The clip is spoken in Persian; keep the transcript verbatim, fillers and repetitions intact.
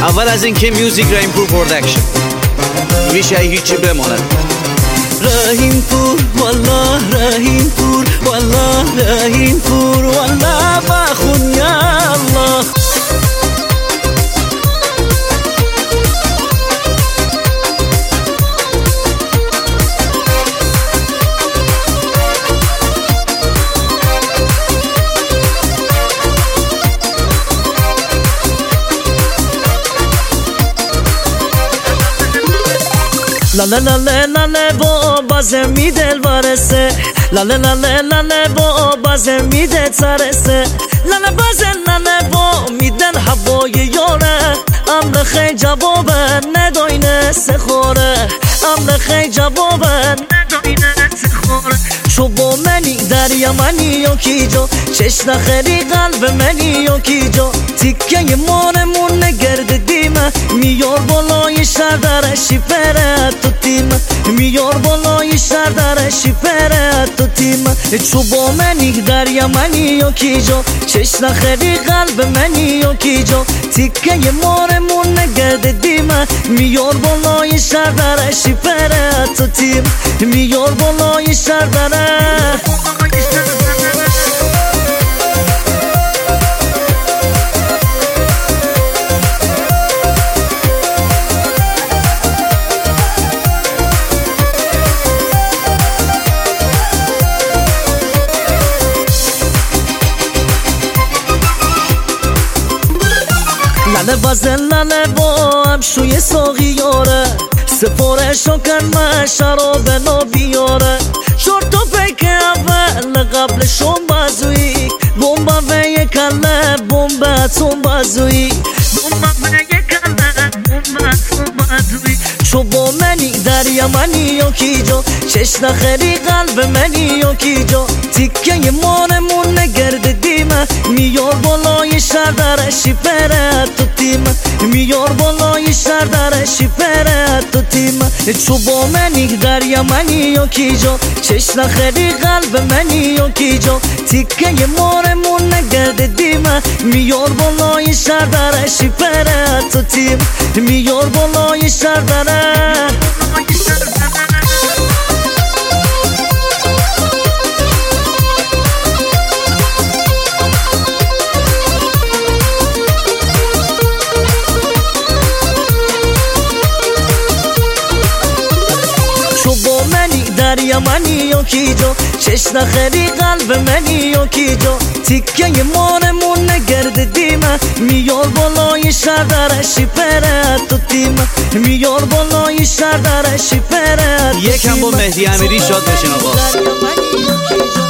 اول از اینکه میوزیک رحیم پور پرودکشن میشه هیچی بماند. رحیم پور والله رحیم پور والله رحیم پور والله بخون یا الله. لاله لاله لاله با بازمی دل وارسه لاله لاله لاله با بازمی دل ترسه لاله بازه لاله با میدن هوای یاره امر خیلی جوابه نداینه سخوره امر خیلی جوابه نداینه سخوره شو با منی دریا منی یکی جا چشم خیلی قلب منی یکی جا تیکه مانمون نگرد دیمه میار بالای شهر درشی پره تو تیم میار بالای شهر درشی پره تو تیم چو با منی دریا منی یکی جا چشم خیلی قلب منی یکی جا تیکه مانمون نگرد دیمه میار بالای شهر درشی پره تو تیم میار بالای شهر دره. لاله بازه لاله با هم شوی ساقی یاره سفارشو کن من شراب نو بیاره شورتو پیک اول قبلشون بازوی بومبا و یک کله بومبا اتم بازوی بومبا و یک کله بومبا اتم بازوی چو با منی دریا منی یکی جا چشم خیلی قلب منی یکی جا تیکه مانمون نگرد دیمه میار بالای شهر درشی پره تو تیم میار بالای شهر درشی پره تو تیم چو با منی دریا منی یکی جا چشم خیلی قلب منی یکی جا تیکه مانمون نگرد دیمه میار بالای شهر درشی پره تو تیم میار بالای شهر دره. دریا منی یکی جا چشم خیلی قلب منی یکی جا تیکه مانمون نگرد دیمه میار بالای شهر درشی پره تو تیم میار بالای شهر درشی پره. یکم با مهدی امیری شاد بشین آقا.